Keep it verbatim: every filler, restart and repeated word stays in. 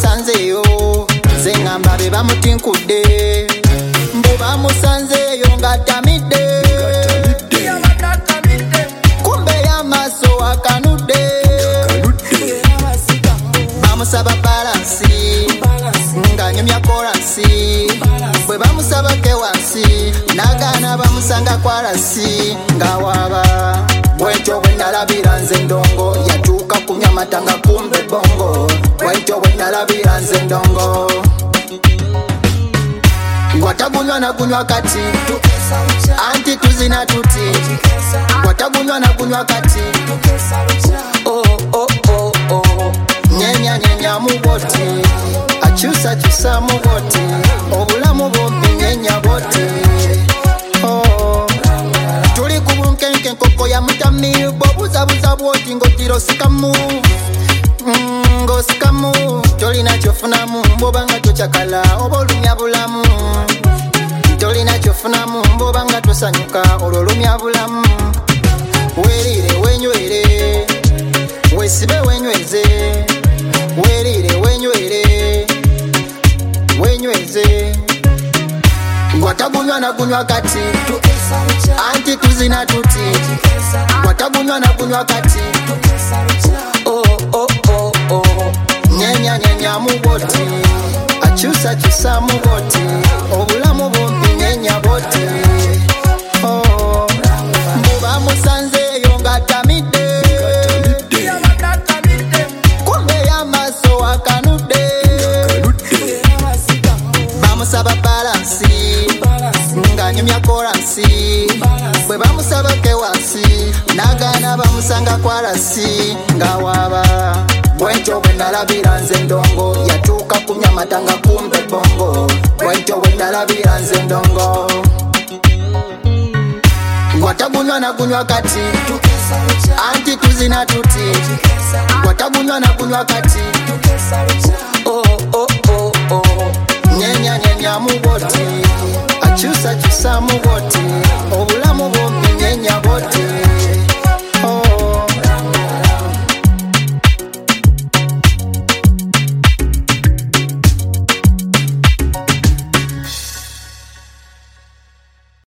bamusanzeyo zengamba be bamutinkudde mbu bamusanzeyo ngatamidde kumbe y'amaaso akanudde bamusaba balansi ng'anyumya kolansi bwe bamusaba kewansi n'agaana bamusanga kwalasi ng'awaaba bwentyo bwe nalabira nze ndongo yatuuka kunywa matanga kumbe bongo bwentyo bwe nalabira nze ndongo watagunywa nagunywa kati anti tuzina tuti watagunywa nagunywa kati oh oh oh oh nyenya nyenya muboti akyusa kyusa muboti obulamu bumpi nyenya boti oh tuli ku bunkenke nkoko ya mutami bwobuzabuza bwoti ngotiro sikamu ngosikamu tolina kyofunamu mbobanga tokyakala oba olumya bulamu tolina kyofunamu mbobanga tosanyuka olwolumya bulamu werire wenywere wesibe wenyweze werire wenywere wenyweze watagunywa nagunywa kati anti tuzina tuti watagunywa nagunywa kati oh oh oh oh nyenya nyenya muboti akyusa kyusa muboti obulamu bumpi nyenya boti oh mbuba musanzeyo ngatamidde kumbe y'amaaso akanudde bamusaba balansi ng'anyumya kolansi bwe bamusaba kewansi n'agaana bamusanga kwalasi ng'awaaba bwentyo bwe nalabira nze ndongo yatuuka kunywa matanga kumbe bongo bwentyo bwe nalabira nze ndongo watagunywa nagunywa kati anti tuzina tuti watagunywa nagunywa kati oh oh oh oh nyenya nyenya muboti akyusa kyusa muboti